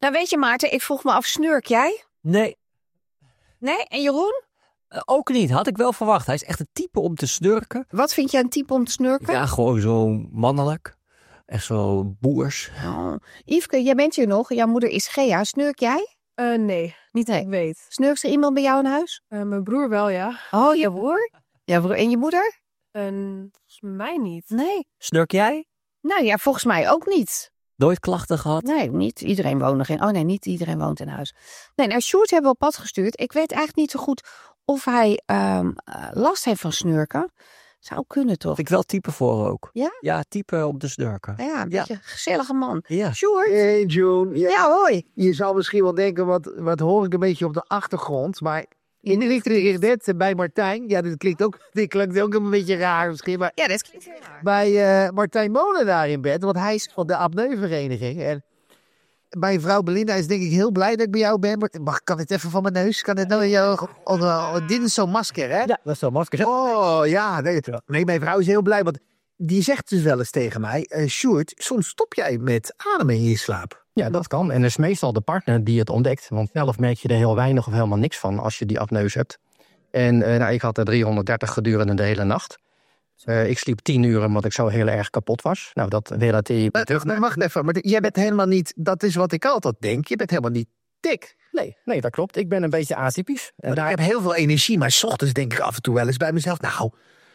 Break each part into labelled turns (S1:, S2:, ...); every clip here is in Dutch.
S1: Nou weet je Maarten, ik vroeg me af, snurk jij?
S2: Nee,
S1: Nee? En Jeroen?
S2: ook niet. Had ik wel verwacht. Hij is echt een type om te snurken.
S1: Wat vind jij een type om te snurken?
S2: Ja, gewoon zo mannelijk. Echt zo boers.
S1: Oh. Yveske, jij bent hier nog. Jouw moeder is Gea. Snurk jij?
S3: Nee, niet dat ik weet.
S1: Snurkt er iemand bij jou in huis?
S3: Mijn broer wel, ja.
S1: Oh, je broer? Ja, broer. En je moeder?
S3: Volgens mij niet.
S1: Nee.
S2: Snurk jij?
S1: Nou ja, volgens mij ook niet.
S2: Nooit klachten gehad?
S1: Nee, niet iedereen woont nog in. Oh nee, niet iedereen woont in huis. Nee, nou, Sjoerd hebben we op pad gestuurd. Ik weet eigenlijk niet zo goed of hij last heeft van snurken. Zou kunnen toch?
S2: Heb ik wel type voor ook.
S1: Ja?
S2: Ja, type om te snurken.
S1: Ja, een beetje een gezellige man.
S2: Ja.
S1: Sjoerd?
S4: Hey June.
S1: Ja, hoi.
S4: Je zal misschien wel denken, wat hoor ik een beetje op de achtergrond. Maar in net bij Martijn. Ja, dit klinkt ook een beetje raar misschien. Maar
S1: Ja, dat klinkt heel raar.
S4: bij Martijn Molen daar in bed. Want hij is van de apneuvereniging. En mijn vrouw Belinda is denk ik heel blij dat ik bij jou ben. Maar kan dit even van mijn neus? Kan dit nou in jou... dit is zo'n masker, hè?
S5: Ja, dat is zo masker.
S4: Oh, ja. Nee, mijn vrouw is heel blij. Want die zegt dus wel eens tegen mij... Sjoerd, soms stop jij met ademen in je slaap.
S5: Ja, dat kan. En het is meestal de partner die het ontdekt. Want zelf merk je er heel weinig of helemaal niks van als je die apneus hebt. En ik had er 330 gedurende de hele nacht. Ik sliep 10 uur omdat ik zo heel erg kapot was. Nou, dat relateer je terug.
S4: Maar wacht even, maar jij bent helemaal niet... Dat is wat ik altijd denk. Je bent helemaal niet dik.
S5: Nee, dat klopt. Ik ben een beetje atypisch.
S4: Ik heb heel veel energie, maar 's ochtends denk ik af en toe wel eens bij mezelf... Nou,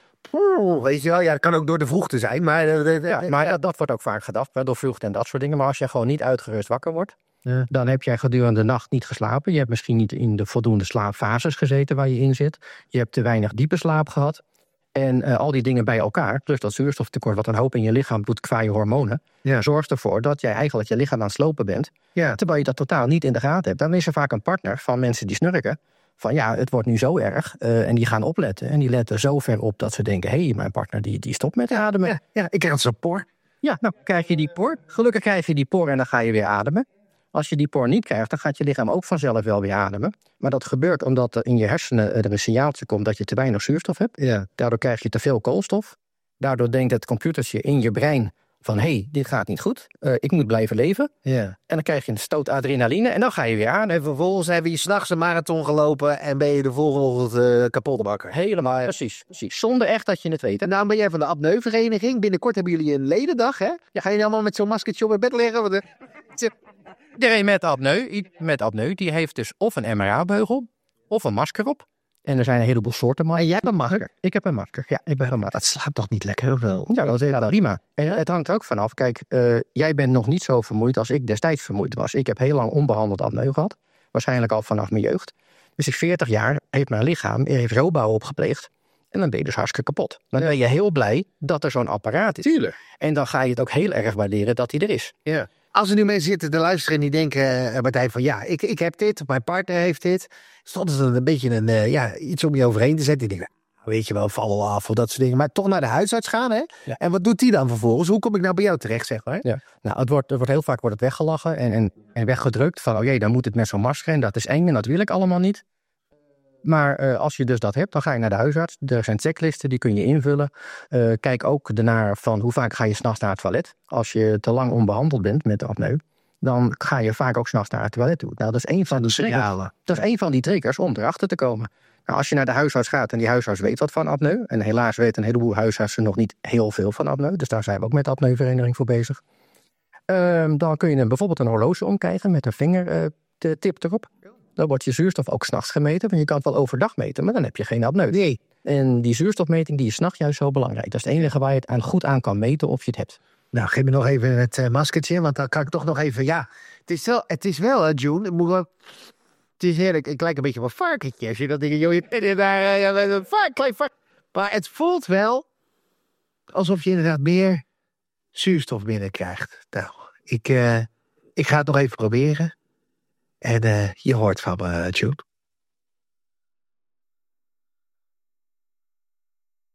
S4: weet je wel, ja, dat kan ook door de vroegte zijn, maar...
S5: Dat wordt ook vaak gedacht, door vroegte en dat soort dingen. Maar als je gewoon niet uitgerust wakker wordt...
S4: Ja.
S5: Dan heb jij gedurende de nacht niet geslapen. Je hebt misschien niet in de voldoende slaapfases gezeten waar je in zit. Je hebt te weinig diepe slaap gehad. En al die dingen bij elkaar, plus dat zuurstoftekort wat een hoop in je lichaam doet qua je hormonen, zorgt ervoor dat jij eigenlijk je lichaam aan het slopen bent.
S4: Ja.
S5: Terwijl je dat totaal niet in de gaten hebt. Dan is er vaak een partner van mensen die snurken. Van ja, het wordt nu zo erg. En die gaan opletten. En die letten zo ver op dat ze denken, hé, mijn partner die stopt met ademen.
S4: Ja, ik krijg zo'n por.
S5: Ja, nou krijg je die por. Gelukkig krijg je die por en dan ga je weer ademen. Als je die por niet krijgt, dan gaat je lichaam ook vanzelf wel weer ademen. Maar dat gebeurt omdat er in je hersenen er een signaaltje komt dat je te weinig zuurstof hebt.
S4: Ja.
S5: Daardoor krijg je te veel koolstof. Daardoor denkt het computertje in je brein van hé, dit gaat niet goed. Ik moet blijven leven.
S4: Ja.
S5: En dan krijg je een stoot adrenaline en dan ga je weer aan.
S4: En vervolgens heb je 's nachts een marathon gelopen en ben je de volgende ochtend kapot bakker.
S5: Helemaal, precies. Zonder echt dat je het weet.
S4: En nou ben jij van de apneuvereniging. Binnenkort hebben jullie een ledendag, hè? Ja, ga je allemaal met zo'n maskertje op het bed liggen?
S5: Iedereen met apneu, die heeft dus of een MRA-beugel of een masker op. En er zijn een heleboel soorten. Maar
S4: En jij hebt een masker?
S5: Ik heb een masker, ja. Ik ben een masker.
S4: Dat slaapt toch niet lekker, of wel?
S5: Ja, dat is prima. En het hangt er ook vanaf. Kijk, jij bent nog niet zo vermoeid als ik destijds vermoeid was. Ik heb heel lang onbehandeld apneu gehad. Waarschijnlijk al vanaf mijn jeugd. Dus ik 40 jaar heeft mijn lichaam robouw opgepleegd. En dan ben je dus hartstikke kapot. Dan ben je heel blij dat er zo'n apparaat is.
S4: Tuurlijk.
S5: En dan ga je het ook heel erg waarderen dat hij er is.
S4: Ja. Als er nu mensen zitten te luisteren en die denken, Martijn, van ja, ik heb dit, mijn partner heeft dit. Stond het een beetje iets om je overheen te zetten. Die denken, weet je wel, val af of dat soort dingen. Maar toch naar de huisarts gaan, hè?
S5: Ja.
S4: En wat doet die dan vervolgens? Hoe kom ik nou bij jou terecht, zeg maar?
S5: Ja. Nou, het wordt heel vaak weggelachen en weggedrukt. Van, oh jee, dan moet het met zo'n masker en dat is eng en dat wil ik allemaal niet. Maar als je dus dat hebt, dan ga je naar de huisarts. Er zijn checklisten, die kun je invullen. Kijk ook ernaar van hoe vaak ga je 's nachts naar het toilet. Als je te lang onbehandeld bent met de apneu, dan ga je vaak ook 's nachts naar het toilet toe. Nou, dat is een van die triggers. Dat is een van die triggers om erachter te komen. Nou, als je naar de huisarts gaat en die huisarts weet wat van apneu, en helaas weten een heleboel huisartsen nog niet heel veel van apneu, dus daar zijn we ook met de apneuvereniging voor bezig. Dan kun je bijvoorbeeld een horloge omkrijgen met een vingertip erop. Dan wordt je zuurstof ook 's nachts gemeten. Want je kan het wel overdag meten, maar dan heb je geen apneu.
S4: Nee.
S5: En die zuurstofmeting die is 's nachts juist zo belangrijk. Dat is het enige waar je het goed aan kan meten of je het hebt.
S4: Nou, geef me nog even het maskertje, want dan kan ik toch nog even, ja. Het is wel, June, het is heerlijk, ik lijk een beetje op een varkentje. Als je dat ding, een klein vark. Maar het voelt wel alsof je inderdaad meer zuurstof binnenkrijgt. Nou, ik ga het nog even proberen. En je hoort van me, June.